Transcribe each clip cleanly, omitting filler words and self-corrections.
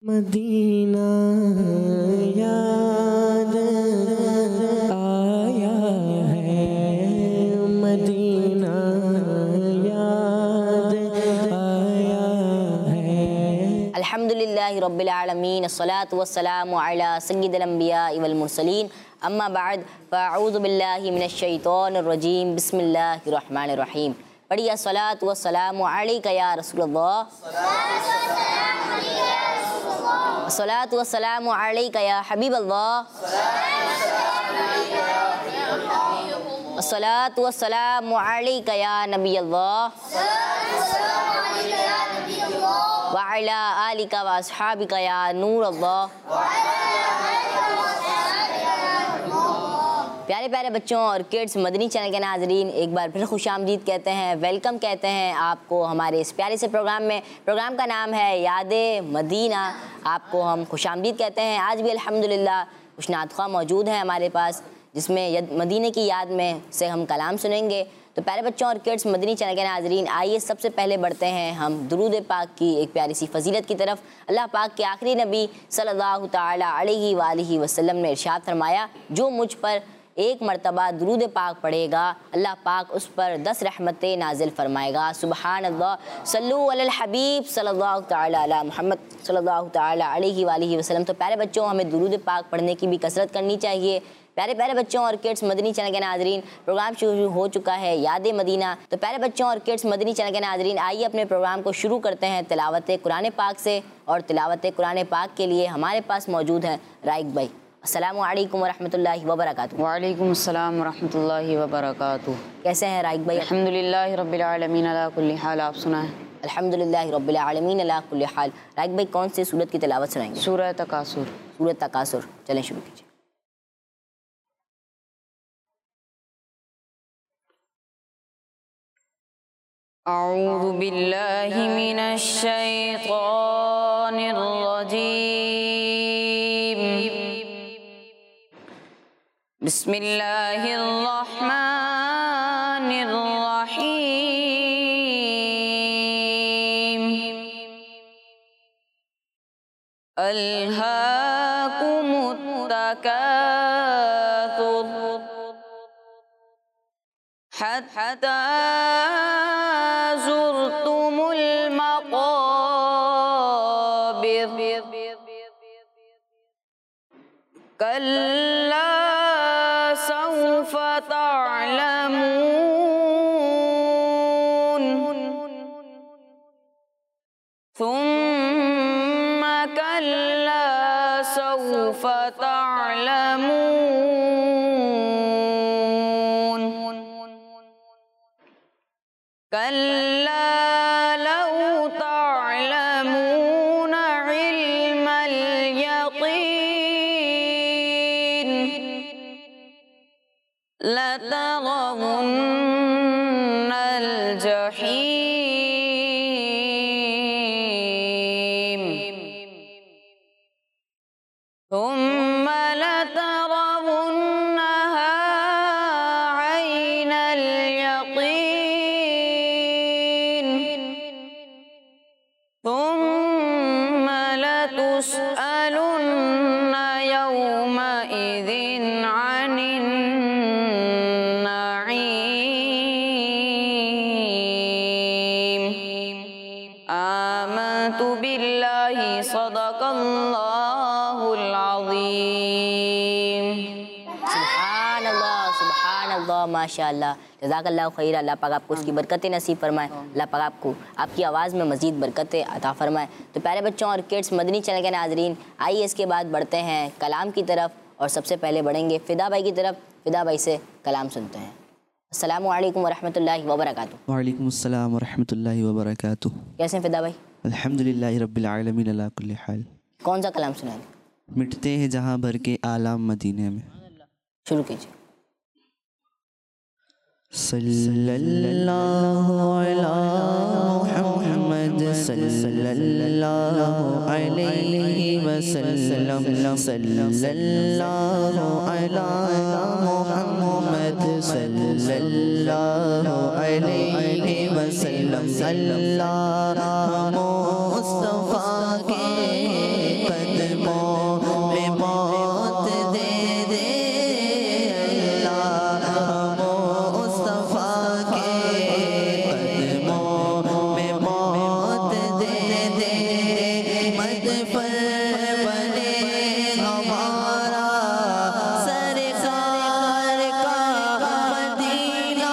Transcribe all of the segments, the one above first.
Medina याद आया है, मदीना याद आया है। अल्हम्दुलिल्लाहि रब्बिल आलमीन, अस्सलातु वस्सलामु अला सय्यिदिल अंबिया वल मुरसलीन, अम्मा बाद, फ़अऊज़ु बिल्लाहि मिनश शैतानिर रजीम, बिस्मिल्लाहिर रहमानिर रहीम। पढ़िए अस्सलातु वस्सलामु अलैका या रसूलल्लाह, अस्सलातु वस्सलामु अलैका या हबीबल्लाह, अस्सलातु वस्सलामु अलैका या नबीयल्लाह व अला आलिका व अस्हाबिका या नूरल्लाह। प्यारे प्यारे बच्चों और किड्स, मदनी चैनल के नाजरीन, एक बार फिर खुशामदीद कहते हैं, वेलकम कहते हैं आपको हमारे इस प्यारे से प्रोग्राम में। प्रोग्राम का नाम है यादे मदीना। आपको हम खुशामदीद कहते हैं। आज भी अल्हम्दुलिल्लाह कुछ नातख़्वाह मौजूद हैं हमारे पास, जिसमें मदीने की याद में से हम कलाम सुनेंगे। तो प्यारे बच्चों और किड्स, मदनी चैनल के नाजरीन, आइए सबसे पहले बढ़ते हैं हम दुरूद पाक की एक प्यारी सी फजीलत की तरफ। अल्लाह पाक के आखिरी नबी सल्लल्लाहु तआला अलैहि वालिहि वसल्लम ने इरशाद फरमाया, जो मुझ पर एक मरतबा दुरूद पाक पढ़ेगा, अल्लाह पाक उस पर 10 रहमतें नाजिल फरमाएगा। सुबहान अल्लाह, सल्लु अलल हबीब सल्लल्लाहु तआला अला मुहम्मद सल्लल्लाहु तआला अलैहि वालिहि वसल्लम। तो प्यारे बच्चों, हमें दुरूद पाक पढ़ने की भी कसरत करनी चाहिए। प्यारे प्यारे बच्चों और किड्स, मदनी चैनल के नाजरीन, प्रोग्राम शुरू हो चुका है यादे मदीना। तो प्यारे बच्चों और किड्स, मदनी चैनल के नाजरीन, आइए अपने प्रोग्राम को शुरू करते हैं तिलावत कुरान पाक से। और तिलावत कुरान पाक के लिए हमारे पास मौजूद हैं राइक भाई। अस्सलामु अलैकुम वरहमतुल्लाहि वबरकातुहू। वालेकुम अस्सलाम वरहमतुल्लाहि वबरकातुहू। कैसे हैं राइक भाई? अल्हम्दुलिल्लाहि रब्बिल आलमीन अला कुल्ली हाल। आप सुनाएं? अल्हम्दुलिल्लाहि रब्बिल आलमीन अला कुल्ली हाल। राइक भाई, कौन सी सूरत की तिलावत सुनाएंगे? सूरह तकासुर। सूरह तकासुर, चलें शुरू कीजिए। अऊज़ु बिल्लाहि मिनश शैतानिर रजीम, बिस्मिल्लाहिर रहमानिर रहीम। अल्हाकुमुत तकासुर हत्ता ज़ुरतुमुल मक़ाबिर, कल्ला सौफ तअलमून, थुम्म कल्ला सौफ तअलमून, कल्ला लौ तअलमून इल्मल यक़ीन, लतरवुन्नल जहीम, थुम्म लतरवुन्नहा ऐनल यक़ीन, थुम्म लतुस्अलुन्न यौमइज़िन अनिन नईम। आमन्तु बिल्लाहि सदक़ल्लाहुल अज़ीम। सुभान अल्लाह, माशाअल्लाह, जज़ाकल्लाहु खैर। अल्लाह पाक आपको उसकी बरकतें नसीब फरमाए। अल्लाह पाक आपको आपकी आवाज़ में मज़ीद बरकतें अता फरमाए। तो प्यारे बच्चों और किड्स, मदनी चैनल के नाजरीन, आइए इसके बाद बढ़ते हैं कलाम की तरफ। और सबसे पहले बढ़ेंगे फ़िदा भाई की तरफ। फ़िदा भाई से कलाम सुनते हैं। अस्सलामु अलैकुम वरहमतुल्लाहि वबरकातुहू। वालेकुम अस्सलाम वरहमतुल्लाहि वबरकातुहू। कैसे हैं फ़िदा भाई? अल्हम्दुलिल्लाहि रब्बिल आलमीन अला कुल्ली हाल। कौन सा कलाम सुनाएंगे? मिटते हैं जहाँ भर के आलाम मदीने में। शुरू कीजिए। सल्लल्लाहु अला मुहम्मद सल्लल्लाहु अलैहि वसल्लम, सल्लल्लाहु अला मुहम्मद सल्लल्लाहु अलैहि वसल्लम। अल्लाह मुस्तफा के मज़फ़र बने हमारा सरकार का मदीना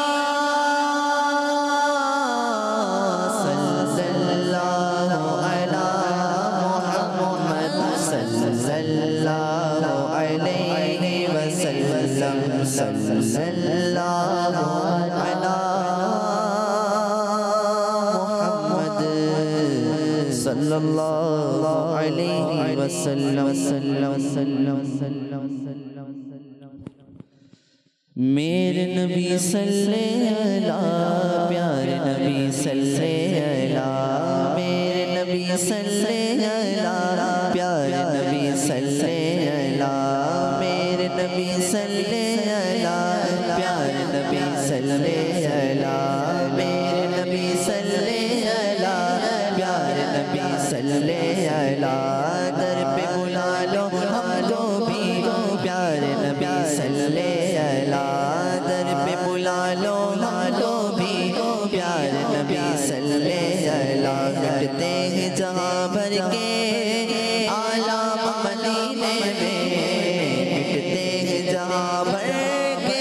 सल्लल्लाहु अला मुहम्मद सल्लल्लाहु अलैहि वसल्लम सल्लल्लाहु अला मुहम्मद सल्लल्लाहु अलैहि वसल्लम मेरे नबी सल्लल्लाहु अलैहि प्यारे नबी सल्लल्लाहु अलैहि मेरे नबी सल्लल्लाहु अलैहि प्यारे नबी सल्लल्लाहु अलैहि मेरे नबी सल्लल्लाहु अलैहि प्यारे नबी सल्लल्लाहु अलैहि मेरे नबी सल्लल्लाहु अलैहि प्यारे नबी सल्लल्लाहु अलैहि दर पे बुला लो हमको भी प्यारे नबी सल्लल्लाहु अलैहि दर पे बुला लो हमको भी प्यारे नबी सल्लल्लाहु अलैहि मिटते हैं जहाँ भर के आलाम मदीने में मिटते हैं जहाँ भर के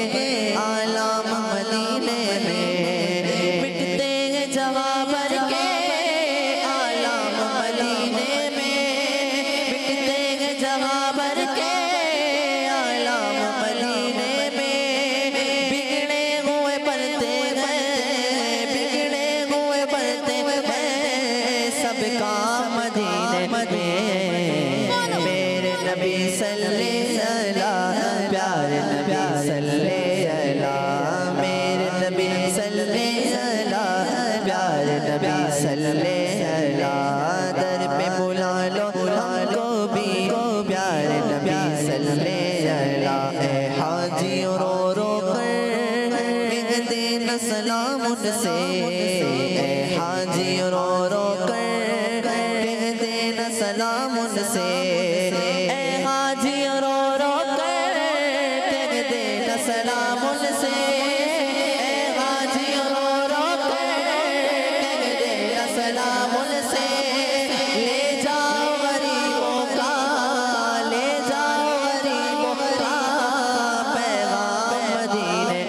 आलाम मदीने में मिटते हैं जहाँ भर के आलाम मदीने में मिटते हैं जहाँ भर के आलाम मदीने में बिगड़े हुए पलते हैं बिगड़े हुए पलते हैं सबका मदीने में मेरे नबी सल्लल्लाहु अलैहि प्यारे नबी सल्लल्लाहु अलैहि मेरे नबी सल्लल्लाहु अलैहि प्यारे नबी सल्लल्लाहु अलैहि दर पे बुला लो हमको भी प्यारे नबी सल्लल्लाहु अलैहि हाजी रो रो कर कह देना सलाम उनसे हाजी रो रो कर कह देना सलाम उनसे हाजी रो रो कर कह देना सलाम उनसे हाजी रो रो कर कह देना सलाम उनसे ले जाओ गरीबों का ले जाओ गरीबों का पैगाम मदीने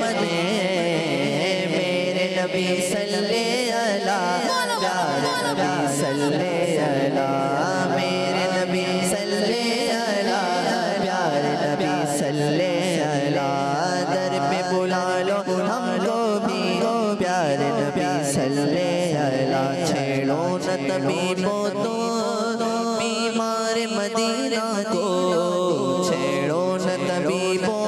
में मेरे नबी सल्लल्लाहु अलैहि प्यारे नबी सल्लल्लाहु अलैहि मेरे नबी सल्लल्लाहु अलैहि प्यारे नबी सल्लल्लाहु अलैहि दर पे बुला लो हमको भी प्यारे नबी सल्लल्लाहु अलैहि छेड़ो न तबीबों तो बीमार मदीना को छेड़ो न तबीबों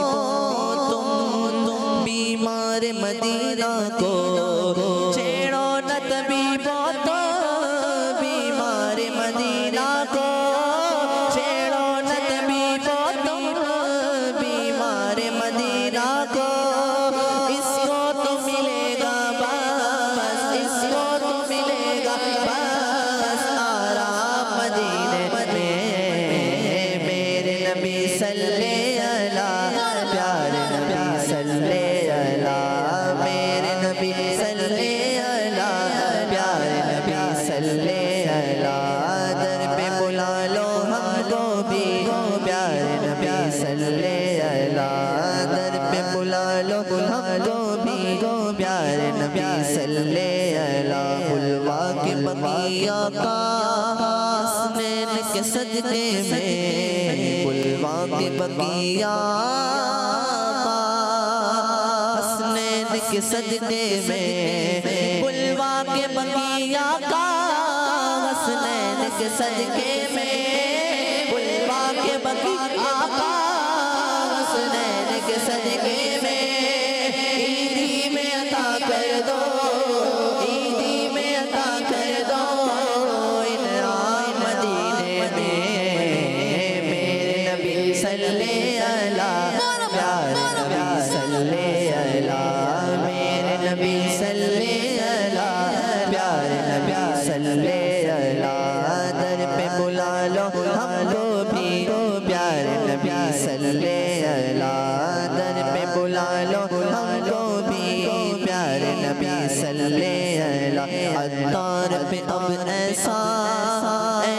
तुम बीमार मदीना को छेड़ो न तबीबों तो बीमार मदीना को छेड़ो न तबीबों तुम बीमार मदीना को इसको तो मिलेगा बस इसको तो मिलेगा बस आराम मदीने में मेरे नबी सल्लल्लाहु अलैहि प्यारे नबी सल्लल्लाहु अलैहि मेरे नबी सल्लल्लाहु अलैहि प्यारे नबी सल्लल्लाहु अलैहि दर पे बुला लो हमको भी प्यारे नबी सल्लल्लाहु अलैहि दर पे बुला लो हमको भी प्यारे नबी सल्लल्लाहु अलैहि बुलवा के बगिया का हसनैन के सजदे में बुलवा के बगिया का हसनैन के सजदे में बुलवा के बगिया का हसनैन के सजदे में बुलवा के बगिया का हसनैन के सजदे में ईदी में अता कर दो ईदी में अता कर दो इनाम मदीने में मेरे नबी सल्लल्लाहु अलैहि प्यारे नबी सल्लल्लाहु अलैहि मेरे नबी सल्लल्लाहु अलैहि प्यारे नबी सल्लल्लाहु अलैहि दर पे बुला लो हमको भी प्यारे नबी सल्लल्लाहु अलैहि दर पे बुला लो हमको भी प्यारे नबी सल्लल्लाहु अलैहि अत्तार पे अब ऐसा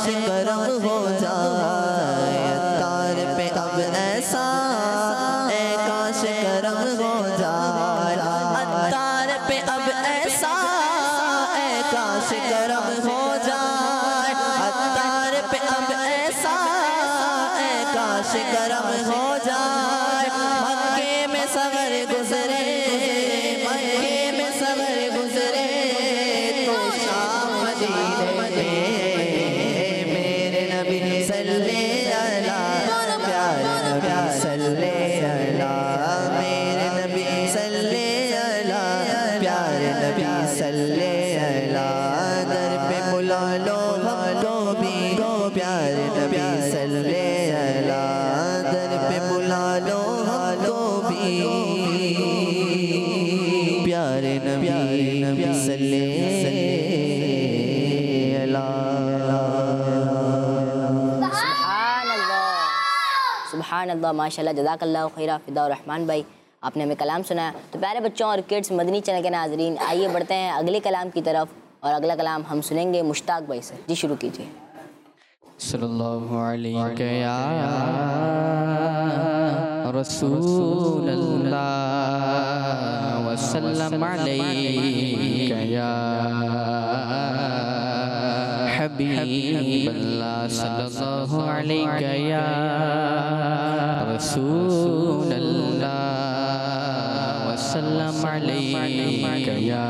काश करम हो जाए अत्तार पे अब ऐसा, ए काश करम हो जाए अत्तार पे अब ऐसा, ए काश करम हो जाए अत्तार पे अब ऐसा, ए काश करम हो जाए। मक्के में सबर गुजरे, मक्के में सबर गुजरे तो शाम मदीने में मेरे नबी सल्ले अला प्यारे नबी सल्ले अला मेरे नबी सल्ले अला प्यारे नबी सल्ले अला। दर पे बुला लो हमको भी गो प्यारे नबी सल्ले अला, दर पे बुला लो हमको भी प्यारे नबी सल्ले अला। सुभान अल्लाह, माशाल्लाह, जज़ाकल्लाहु खैरा फ़िदा रहमान भाई, आपने हमें कलाम सुनाया। तो प्यारे बच्चों और किड्स मदनी चैनल के नाज़रीन, आइए बढ़ते हैं अगले कलाम की तरफ और अगला कलाम हम सुनेंगे मुश्ताक भाई से। जी शुरू कीजिए। सल्लल्लाहु अलैहि या रसूलल्लाह वसल्लम अलैका या हबीबल्लाह सल्लल्लाहु अलैहि या रसूलल्लाह वसल्लम अलैका या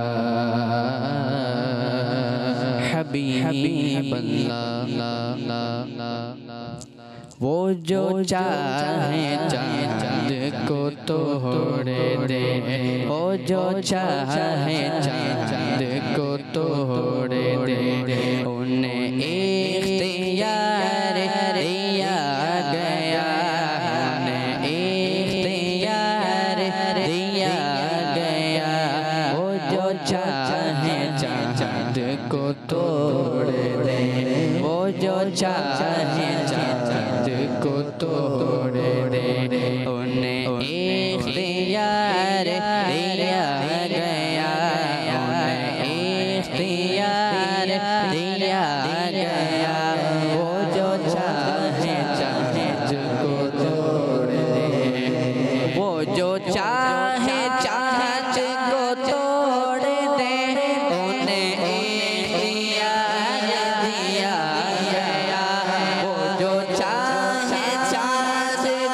वो जो चाहे चांद को तोड़े दे, वो जो चाहे चांद को तोड़े दे, उन्हें इख्तियार दिया गया, उन्हें इख्तियार दिया गया। वो जो चाहे चांद को तोड़े दे, वो जो चाहे चांद को तोड़े दे, उन्हें इख्तियार दिया गया, उन्हें इख्तियार दिया गया। वो जो चाहे चांद को तोड़े दे, वो जो चाहे चांद को तोड़े दे, उन्हें इख्तियार दिया गया। वो जो चाहे चांद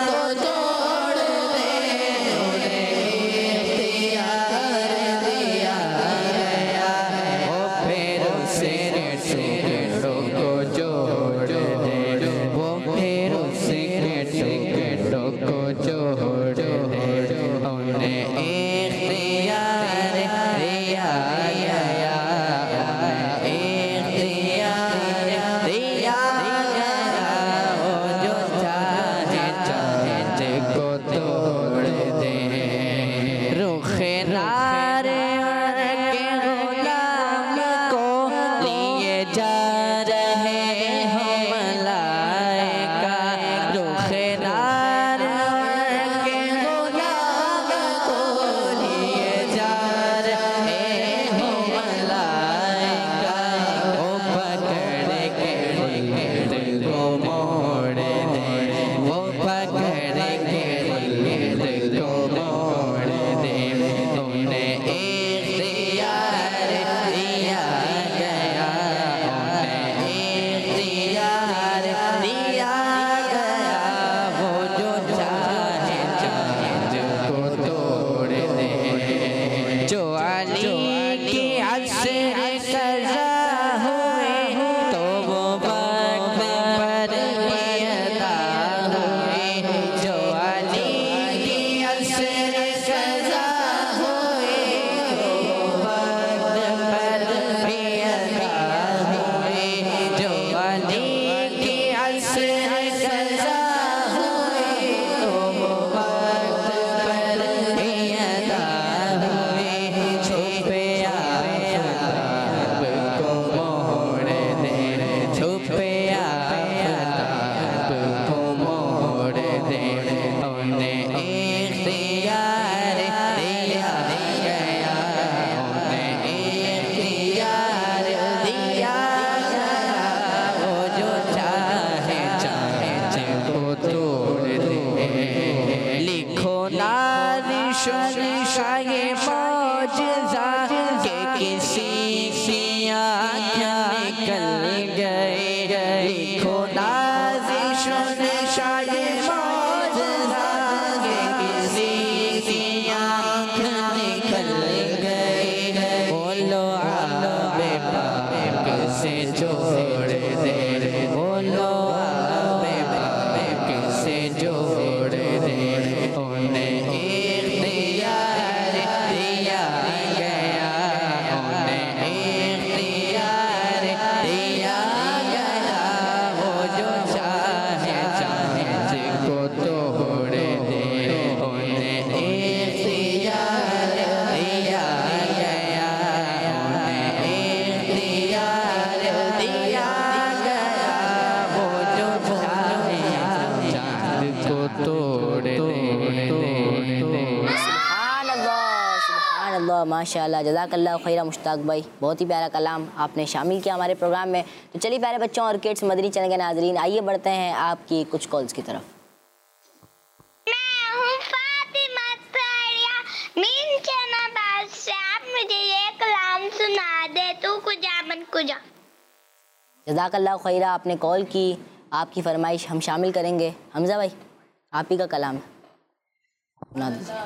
माशाल्लाह, जज़ाकल्लाह खैरा मुश्ताक भाई, बहुत ही प्यारा कलाम आपने शामिल किया हमारे प्रोग्राम में। तो चलिए प्यारे बच्चों और किड्स मदनी चैनल के नाजरीन, आइए बढ़ते हैं आपकी कुछ कॉल्स की तरफ। मैं हूँ फातिमा तारिया मीन जनाबाद से। आप मुझे ये कलाम सुना दे, तू कुजा मन कुजा। जज़ाकल्लाह खैरा, आपने कॉल की, आपकी फरमाइश हम शामिल करेंगे। हमज़ा भाई, आप ही का कलाम है, सुना दीजिए।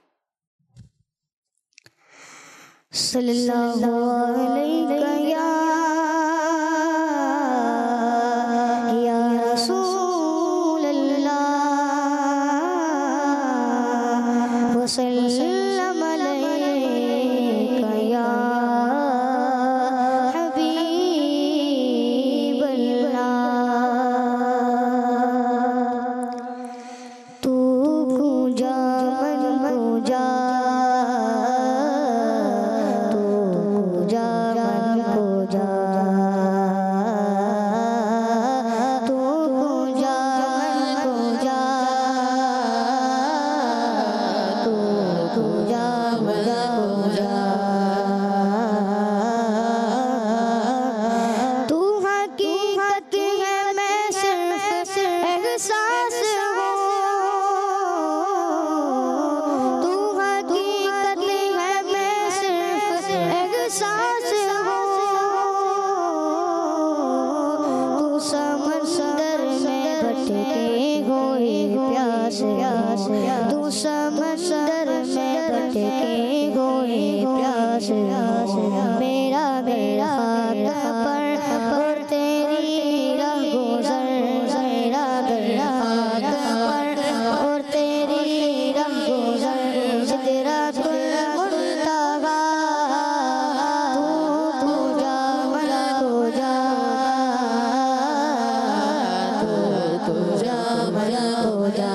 सल्लल्लाहु अलैहि या रसूल अल्लाह व सल्लम अलैका या हबीब अल्लाह। तू कुजा मन कुजा, तू समंदर में भटके गोए प्यास, मेरा मेरा पर और तेरी राह गुजर, मेरा मेरा पर और तेरी राह गुजर। सिदरतुल मुंतहा तू जा मन कुजा, तू जा मन कुजा।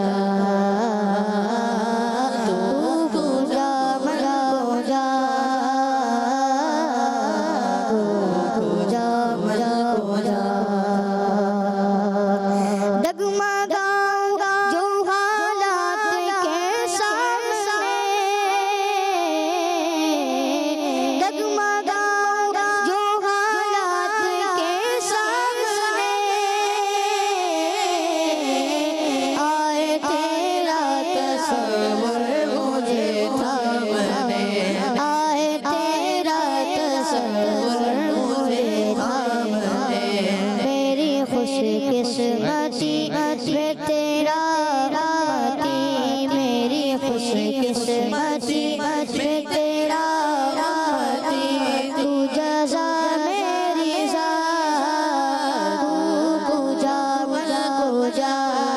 खुशकिस्मती में तेरा आती, मेरी खुशकिस्मती में तेरा आती। तू जज़ा मेरी जा, तू कुजा मन कुजा,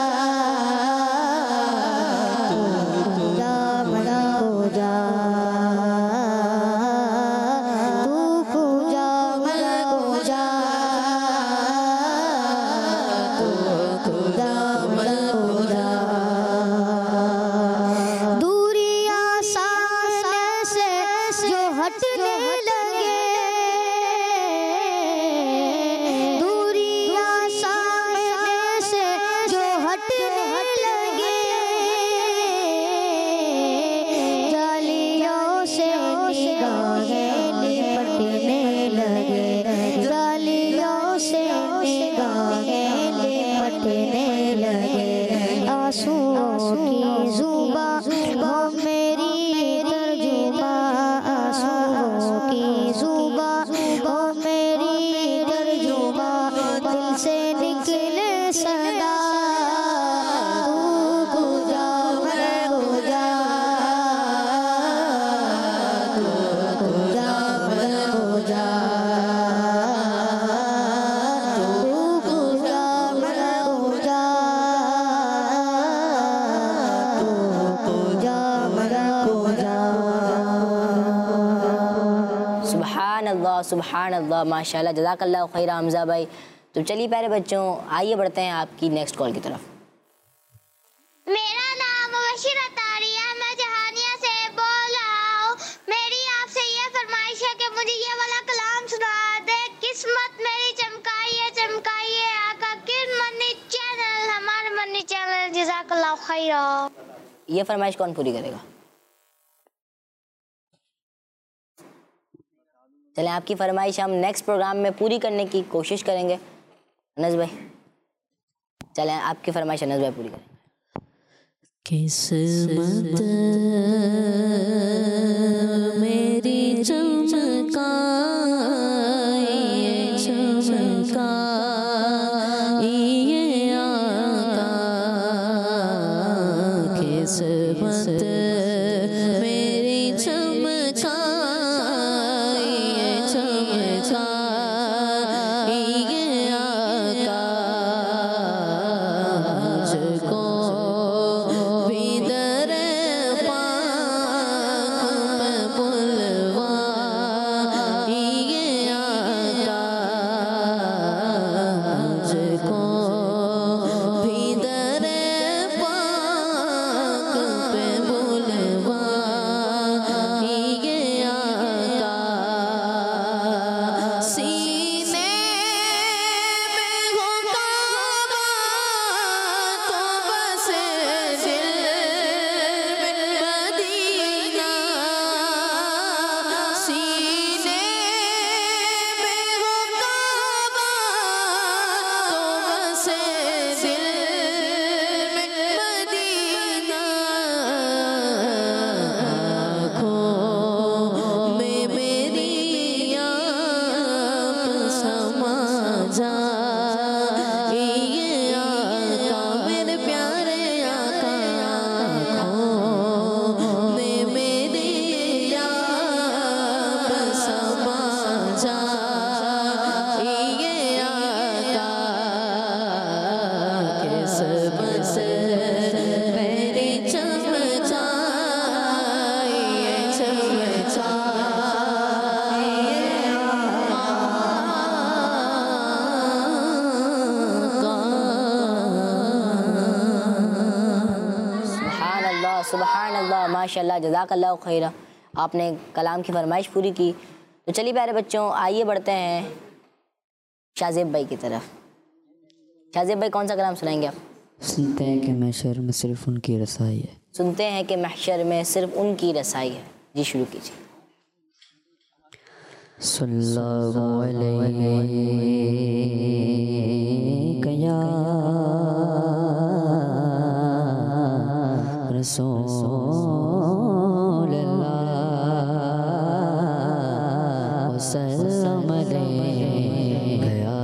तू कुजा मन कुजा, तू कुजा मन कुजा। दूरियां सामने से जो हटने लगे, दूरियां सामने से जो हटने लगे, जालियों से निगाहें लिपटने लगे, जालियों से निगाहें लिपटने लगे। आंसुओं की जुबा हो मेरी तर्जुमा, आंसुओं की जुबा हो मेरी तर्जुमा। दिल से निकले सदा तू कुजा मन कुजा, तू कुजा मन कुजा, तू कुजा मन कुजा। सुभान अल्लाह, सुभान अल्लाह, माशाल्लाह, जज़ाकल्लाह खैरा हमज़ा भाई। तो चलिए प्यारे बच्चों, आइए बढ़ते हैं आपकी नेक्स्ट कॉल की तरफ। मेरा नाम मुबशिरा तारिया, मैं जहानिया से बोल रहा हूँ। मेरी आपसे ये फरमाइश है कि मुझे ये वाला कलाम सुना दे। किस्मत मेरी चमकाइए चमकाइए आका किन मनी चैनल, हमारे मनी चैनल। जज़ाकल्लाह खैरा। ये फरमाइश कौन पूरी करेगा? चलें, आपकी फरमाइश हम नेक्स्ट प्रोग्राम में पूरी करने की कोशिश करेंगे। अनस भाई, चलें आपकी फरमाइश अनस भाई पूरी करें। किस्मत मेरी चमकाइए चमकाइए आका, किस्मत मेरी चमकाइए चमकाइए आका, मुझको भी दरे पाक पे बुलवाइए आका, मुझको भी दरे पाक पे बुलवाइए आका, सीने में हो काबा तो बसे दिल में मदीना, सीने में हो काबा तो बसे दिल में मदीना, आँखों में मेरी आप समा जाइए आका, मेरे प्यारे आका, आँखों में मेरी आप समा जाइए आका, किस्मत मेरी चमकाइए चमकाइए सुभान अल्लाह, सुभान अल्लाह, माशाल्लाह, जज़ाकल्लाहु खैरा। आपने कलाम की फरमाइश पूरी की। तो चलिए प्यारे बच्चों, आइए बढ़ते हैं शाज़ेब भाई की तरफ। शाज़ेब भाई, कौन सा कलाम सुनाएंगे आप? सुनते हैं कि महशर में सिर्फ उनकी रसाई है। सुनते हैं कि महशर में सिर्फ उनकी रसाई है। जी, शुरू कीजिए। सल्लल्लाहु अलैहि या रसूलल्लाह वसल्लम अलैहि या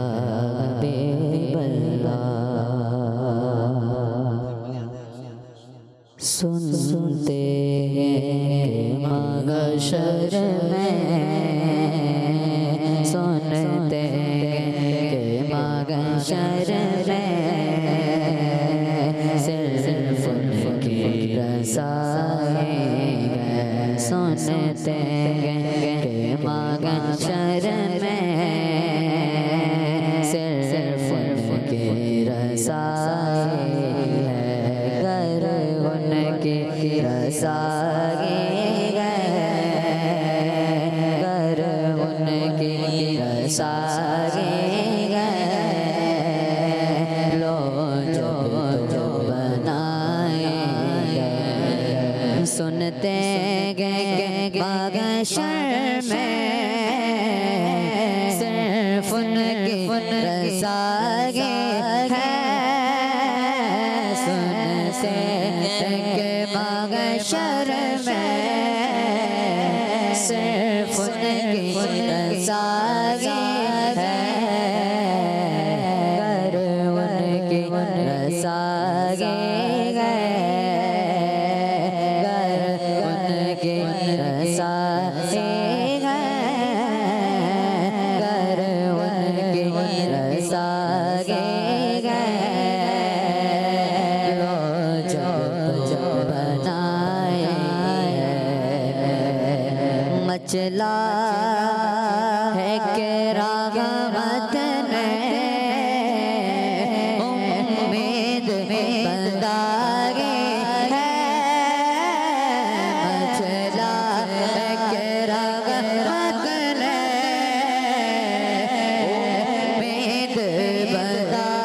हबीबल्लाह। सुनते हैं महशर में, सुनते के महशर में सिर्फ उनकी रसाई है, सुनते के महशर में सिर्फ उनकी रसाई है, गर उनकी रसाई है, गर उनकी रसाई है, लो जो जो बनाएंगे, सुनते महशर में सिर्फ उनकी रसाई है, सुनते महशर में सिर्फ उनकी रसाई है, गर उनकी रसाई है, गर उनकी रसाई है, गर उनकी रसाई है, लो जो जो बनाए मचला है के रहमत ने उम्मीद बंदागे है, मचला है के रहमत ने उम्मीद बंदा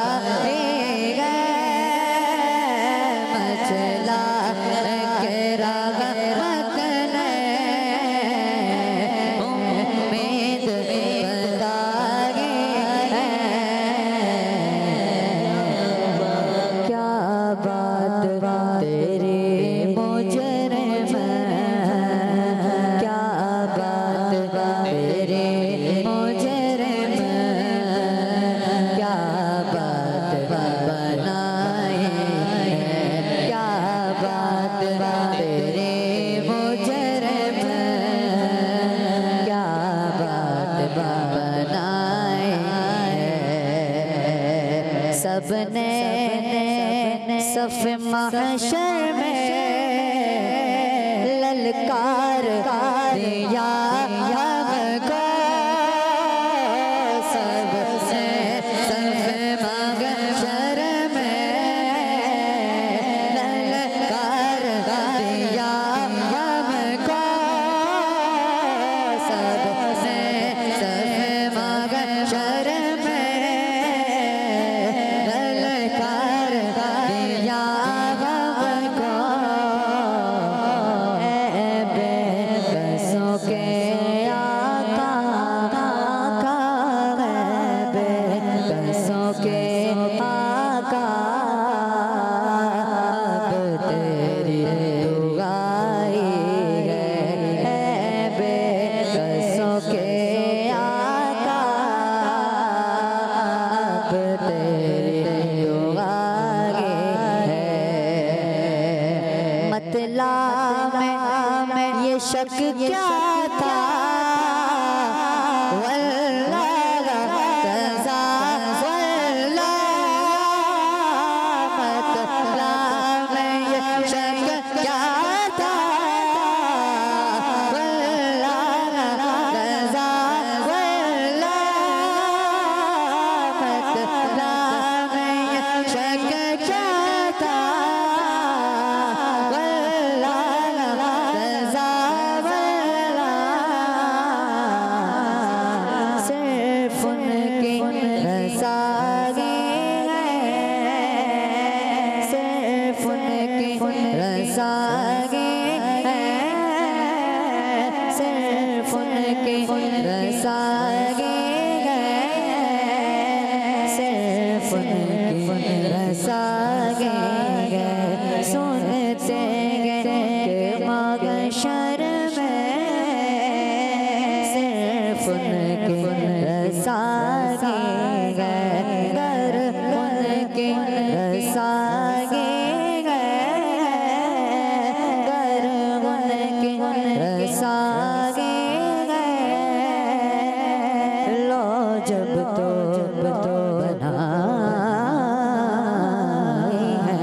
सबने सफ महशर में ललकार दिया हमको, सबने सफ महशर में ललकार दिया हमको, सबने सफ महशर में ललकार दिया हमको। बेबसों के आका आका है, बेबसों के आका, अब तेरी दुआई है बेबसों के आका, अब तेरी दुआई है। मतला में ये शक क्या था, वल्लाह कज़ा वल्लाह, मतला में ये शक क्या था, वल्लाह कज़ा वल्लाह, मतला में ये शक क्या था, सिर्फ उनकी रज़ाई है, सिर्फ उनकी रज़ाई है, सिर्फ उनकी रज़ाई है, सिर्फ उनकी रज़ाई है। सुनते हैं कि महशर में सिर्फ उनकी रज़ाई है, गर उनकी रज़ाई है, गर उनकी रज़ाई है। लो जब तो बनाई है।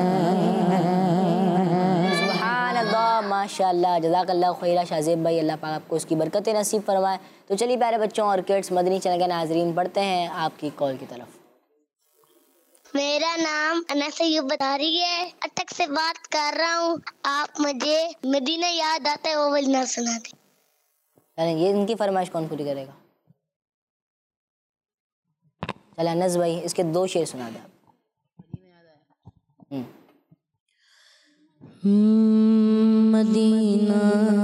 सुभान अल्लाह, माशाअल्लाह, जज़ाकल्लाह खैरा शाहज़ेब भाई, अल्लाह पाक आपको उसकी बरकतें नसीब फरमाए। तो चलिए प्यारे बच्चों और किड्स मदनी चैनल के नाजरीन, बढ़ते हैं आपकी कॉल की तरफ। मेरा नाम अनस अय्यूब बदारी है, अटक से बात कर रहा हूँ। आप मुझे मदीना याद आता है वो वाली ना सुना दे। चलें, ये इनकी फरमाइश कौन पूरी करेगा? चले अनस भाई, इसके 2 शेर सुना दे आप। मदीना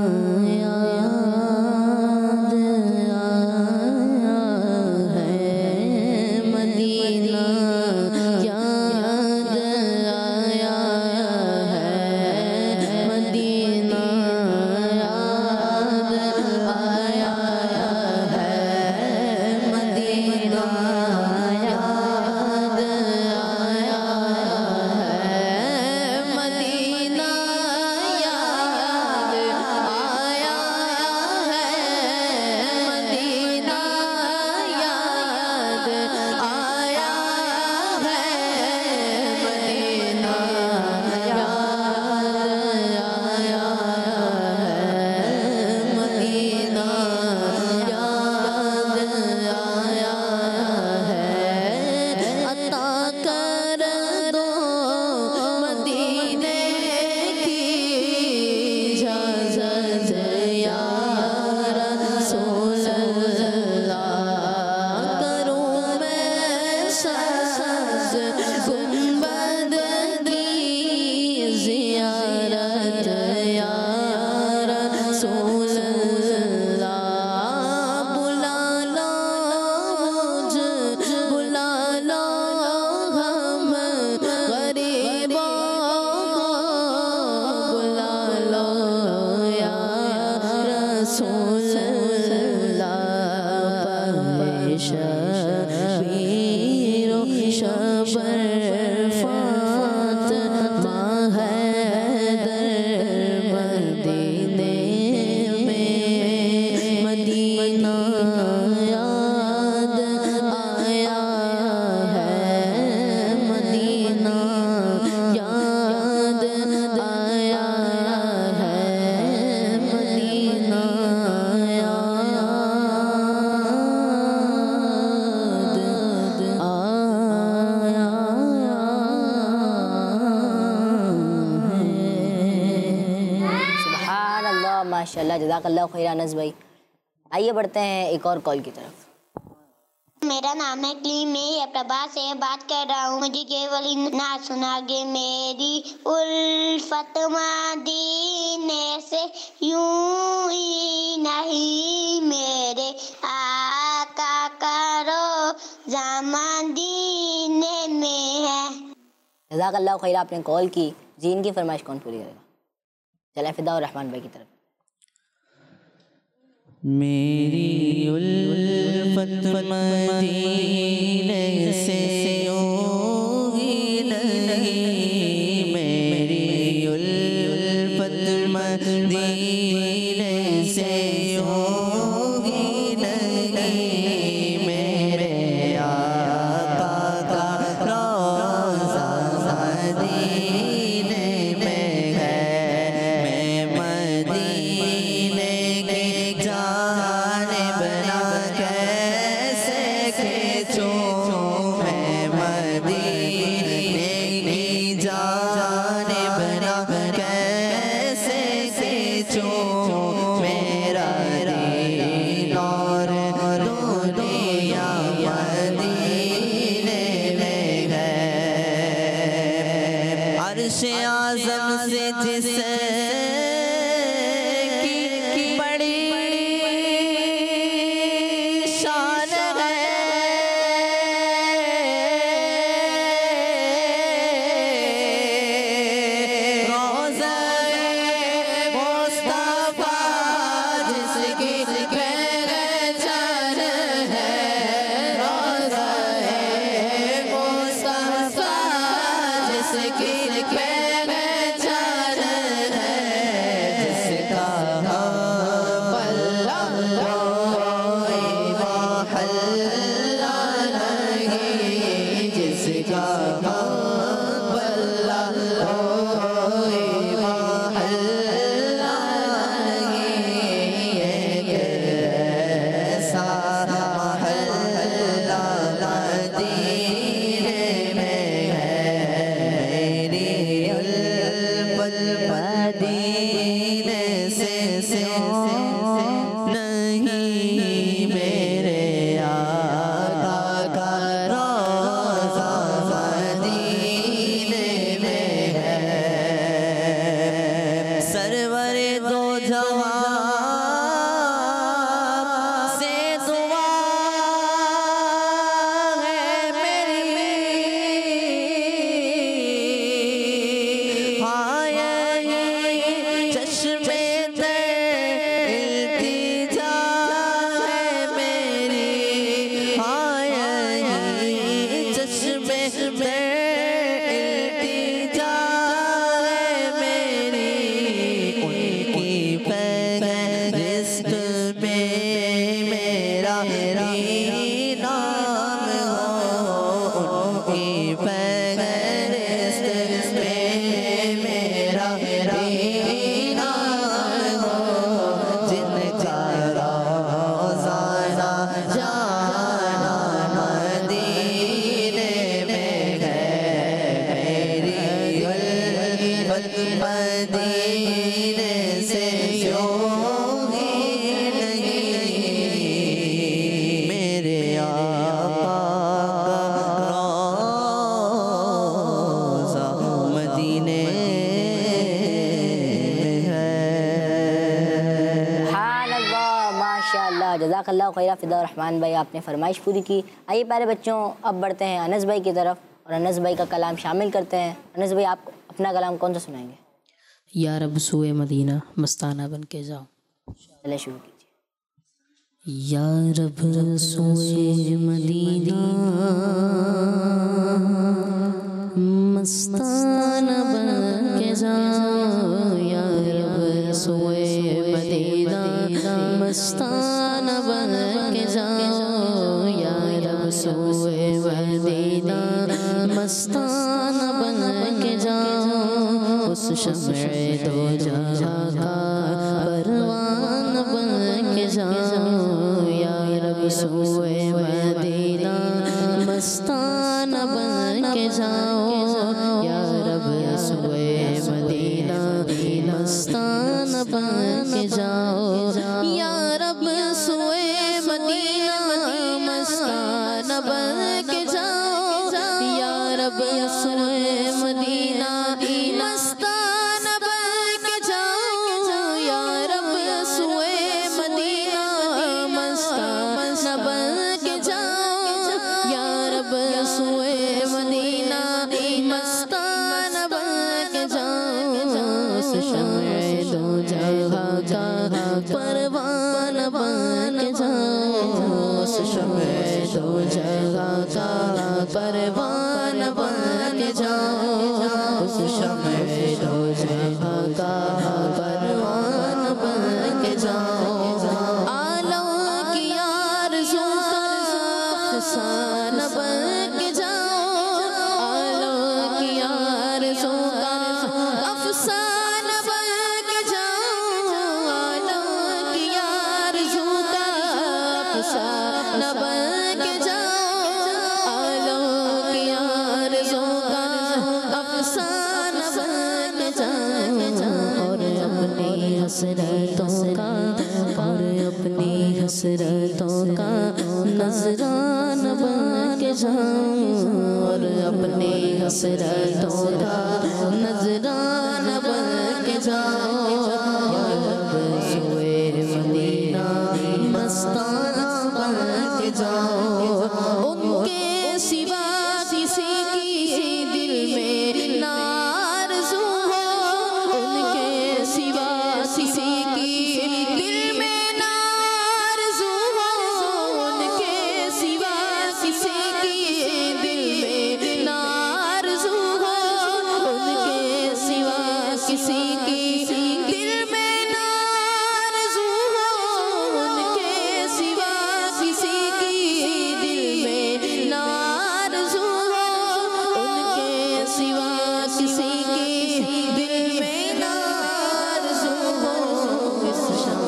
याद आया है, मदीना याद आया है, मदीना याद आया है, मदीना याद आया है, मदीना माशाल्लाह, जज़ाकल्लाह खैर अनस भाई। आइए बढ़ते हैं एक और कॉल की तरफ। मेरा नाम है क्लीम, मैं प्रभात से बात कर रहा हूँ। मुझे ये वाली नात सुनागे। मेरी उल्फत मदीने से यूं ही नहीं, मेरे आका करो मदीने में है। जज़ाकल्लाह खैर, आपने कॉल की। जी, इनकी फरमाइश कौन पूरी करेगा? चलें फिदा और रहमान भाई की तरफ। मेरी उल्फत मदीने से होगी नहीं, मेरी उल्फत मदीने से होगी नहीं, मेरे आका का रोज़ा मदीने में है, मैं मदीने की जानिब ना कैसे खींचूं, मैं मदीने की जानिब ना कैसे खींचूं, मेरा दीन और दुनिया मदीने में है। अर्श आज़म से जिसे की बड़ी शान है, रोज़े मुस्तफ़ा जिसकी पहचान है, रोज़े मुस्तफ़ा जिसकी पहचान है, जिसका पल्ला कोई महल्ला नहीं, जिसका पल्ला कोई महल्ला नहीं, एक ऐसा महल्ला मदीने में है, मेरी उल्फत मदीने से नहीं, मेरे आका का रोज़ा मदीने में है। सरवरे दो जहां से दुआ है मेरी, हाँ यही चश्मे ते इल्तिजा है मेरी, हाँ यही चश्मे ते इल्तिजा है मेरी, उनकी फहरिस्त में मेरा ही नाम हो, उनकी फहरिस्त में मेरा ही नाम हो, जिनका रोज़ाना जाना मदीने में है, मेरी उल्फत मदीने से होगी नहीं, मेरे आका का रोज़ा मदीने में है। सुभानअल्लाह, माशाल्लाह, जज़ाकल्लाह खैर फिदा और रहमान भाई, आपने फरमाइश पूरी की। आइए प्यारे बच्चों, अब बढ़ते हैं अनस भाई की तरफ और अनस भाई का कलाम शामिल करते हैं। अनस भाई, आप अपना कलाम कौन सा सुनाएंगे? या रब सुए मदीना मस्ताना बन के जाओ। चले शुरू कीजिए। या रब सुए मदीना मस्ताना बन के जाओ, या रब सुए मदीना मस्ताना बन के जाओ, या रब सुए मदीना मस्ताना बन के जाओ, उस शम्ए दो जहां का परवान बन के जाओ, या रब सुए मदीना मस्ताना बन के जाओ, या रब सुए मदीना मस्ताना बन के जाओ। सोए मदीना मस्ताना बन के जाऊं या रब सोए मदीना मस्ताना बन के जाऊं या रब सोए मदीना मस्ताना बन के जाऊं उस शम्ए दो जहां का परवाना बन के जाऊं उस शम्ए दो जहां का परवाना बन के जाऊं उस शम्ए दो जहां का परवाना बन के जाऊं आलम की आरज़ू का अफ़साना बन के जाऊं आलम की आरज़ू का अफ़साना बन के जाऊं आलम की आरज़ू का अफ़साना बन के जाऊं आलम की आरज़ू का अफ़साना बन के जाऊं और अपनी हसरतों का और अपनी हसरतों का नजराना बन के जाऊं और अपनी हसरतों का नजराना बन के जाऊं या रब सोए मदीना मस्ताना बन के जाऊं उनके सिवा किसी की दिल में ना आरज़ू हो उनके सिवा किसी की दिल में ना आरज़ू हो उनके सिवा किसी की दिल में ना आरज़ू हो उनके सिवा किसी की दिल में ना आरज़ू हो उनके सिवा किसी की दिल में ना आरज़ू हो उनके सिवा किसी की दिल में ना आरज़ू हो इस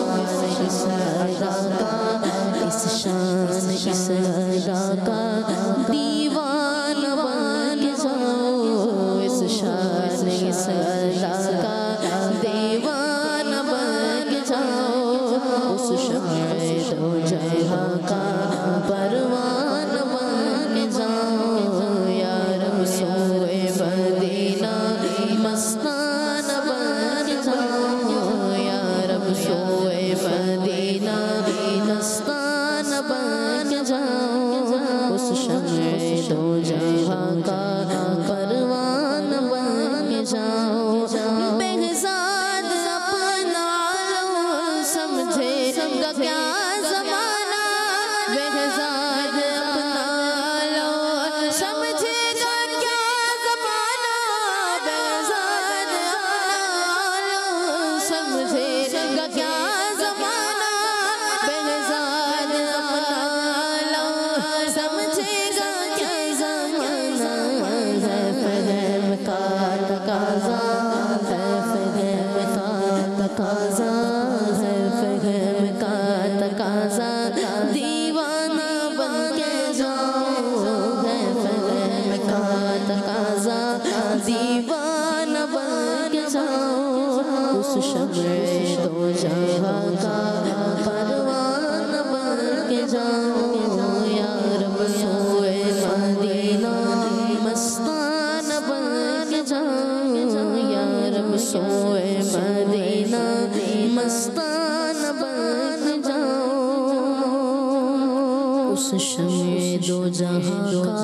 शान इस अदा का दीवाना बन के जाओ इस शान इस अदा का दीवाना बन के जाओ उस शम्ए दो जहां का परवाना बन के जाओ या रब सोए मदीना मस्ताना बन के जाओ या रब सोए मदीना मस्ताना बन के जाओ उस शम्ए दो जहां का परवाना बन के जाओ बेहज़ाद अपना लो समझेगा क्या ज़माना बेहज़ाद अपना लो समझेगा क्या ज़माना बेहज़ाद अपना लो समझेगा क्या ज़माना बेहज़ाद अपना लो समझेगा क्या ज़माना है फ़हम का तकाज़ा है फ़हम का तकाज़ा है फ़हम का तकाज़ा दीवाना बन के जाओ है फ़हम का तकाज़ा दीवाना बन के जाओ उस शम्ए दो जहां का परवाना बन के जाओ या रब सोए मदीना मस्ताना बन के जाओ या रब सोए मदीना मस्ताना बन के जाओ उस शम्ए दो जहां का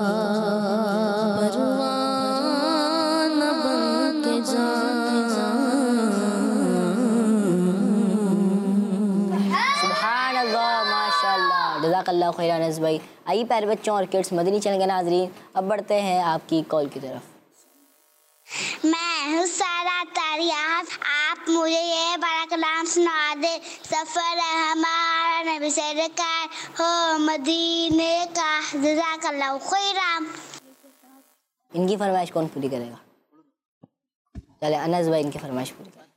परवाना बन के सुभान अल्लाह माशाअल्लाह जज़ाकल्लाह खैर अनस भाई। आइए प्यारे बच्चों और किड्स मदनी चैनल के नाज़रीन अब बढ़ते हैं आपकी कॉल की तरफ। मैं हूँ सारा तारियाफ आप मुझे ये बड़ा कलाम सुना दे सफ़र है हमारा नबी सरकार हो मदीने का जज़ाकल्लाह खैर। इनकी फरमाइश कौन पूरी करेगा? चले अनस भाई इनकी फरमाइश पूरी करें।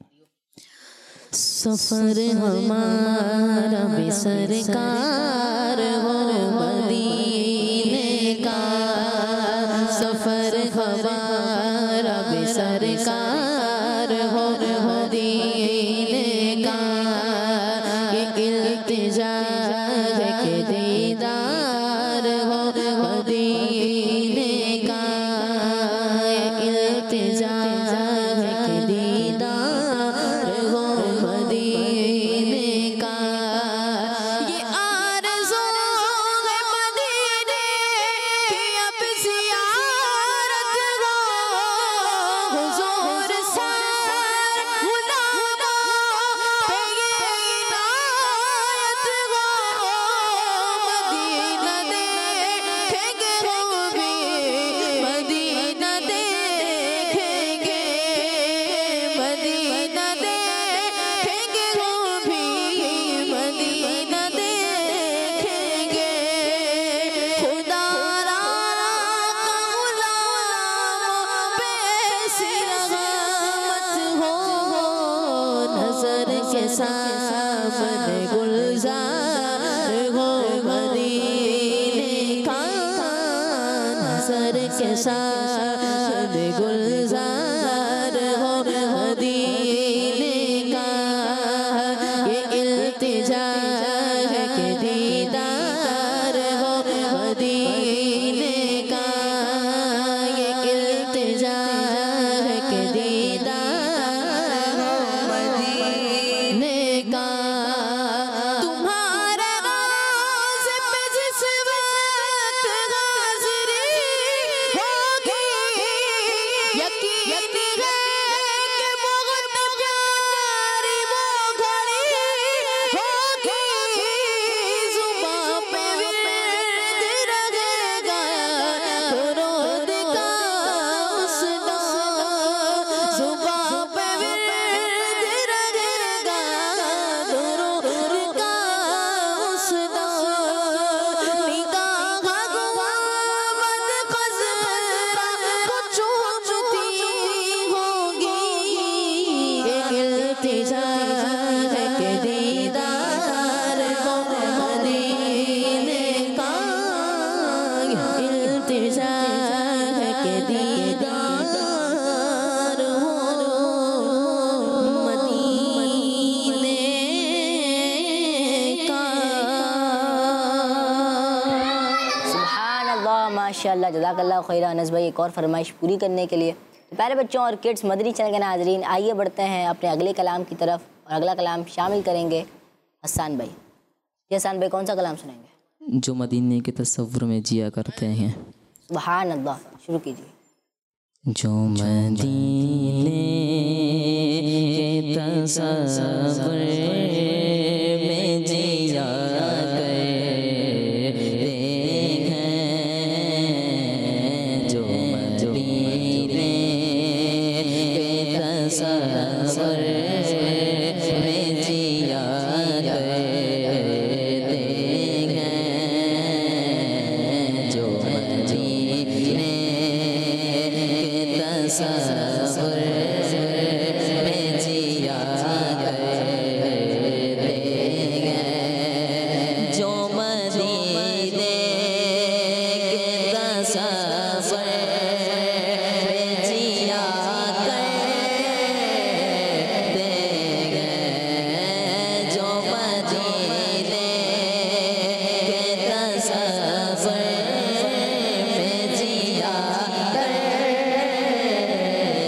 सफर हमारा बेसरकार हो मदीने का सफर हमारा बेसरकार हो मदीने का ये इल्तिजा है कि दीदार हो मदीने का सामने गुलजार हो मदीने का, नजर के सामने गुलजार हो मदीने का। ये इल्तिजा है कि दीदार हो मदीने का, ये इल्तिजा है कि दीदार हो मदीने का। तुम्हारे रोज़े पे जिस वक्त हाज़िरी होगी, यकीन है कि बहुत प्यारी वो घड़ी होगी। ज़ुबां पे विर्द रहेगा दुरूद का उस दौर, ज़ुबां पे विर्द रहेगा दुरूद का उस दौर। निगाह गुंबद ख़ज़रा को चूमती होगी, ये इल्तिजा है कि दीदार हो मदीने का, ये इल्तिजा है कि दीदार हो मदीने का। सुभान अल्लाह, माशाअल्लाह, जज़ाकल्लाह खैरा। अनस भाई, एक और फरमाइश पूरी करने के लिए प्यारे बच्चों और किड्स मदनी चैनल के नाज़रीन, आइए बढ़ते हैं अपने अगले कलाम की तरफ और अगला कलाम शामिल करेंगे हसन भाई। जी हसन भाई, कौन सा कलाम सुनाएंगे? जो मदीने के तसव्वुर में जिया करते हैं। सुभान अल्लाह, शुरू कीजिए। जो मदीने के तसव्वुर में जिया करते हैं, जो मदीने के तसव्वुर में जिया करते हैं, जो मदीने के तसव्वुर में जिया करते हैं, जो मदीने के तसव्वुर में जिया करते हैं, जो मदीने के तसव्वुर में जिया करते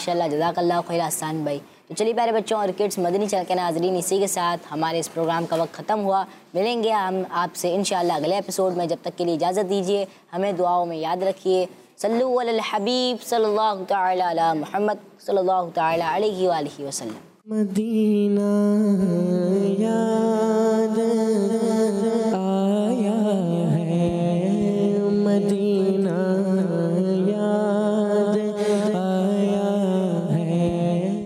माशाल्लाह, जज़ाकल्लाह खैर आसान भाई। तो चलिए प्यारे बच्चों और किड्स, मदनी चैनल के नाज़रीन, इसी के साथ हमारे इस प्रोग्राम का वक्त ख़त्म हुआ। मिलेंगे हम आपसे इंशाअल्लाह अगले एपिसोड में। जब तक के लिए इजाज़त दीजिए, हमें दुआओं में याद रखिए। सल्लु अलल हबीब सल्लल्लाहु तआला अला मुहम्मद सल्लल्लाहु तआला अलैहि व आलिहि वसल्लम। मदीना याद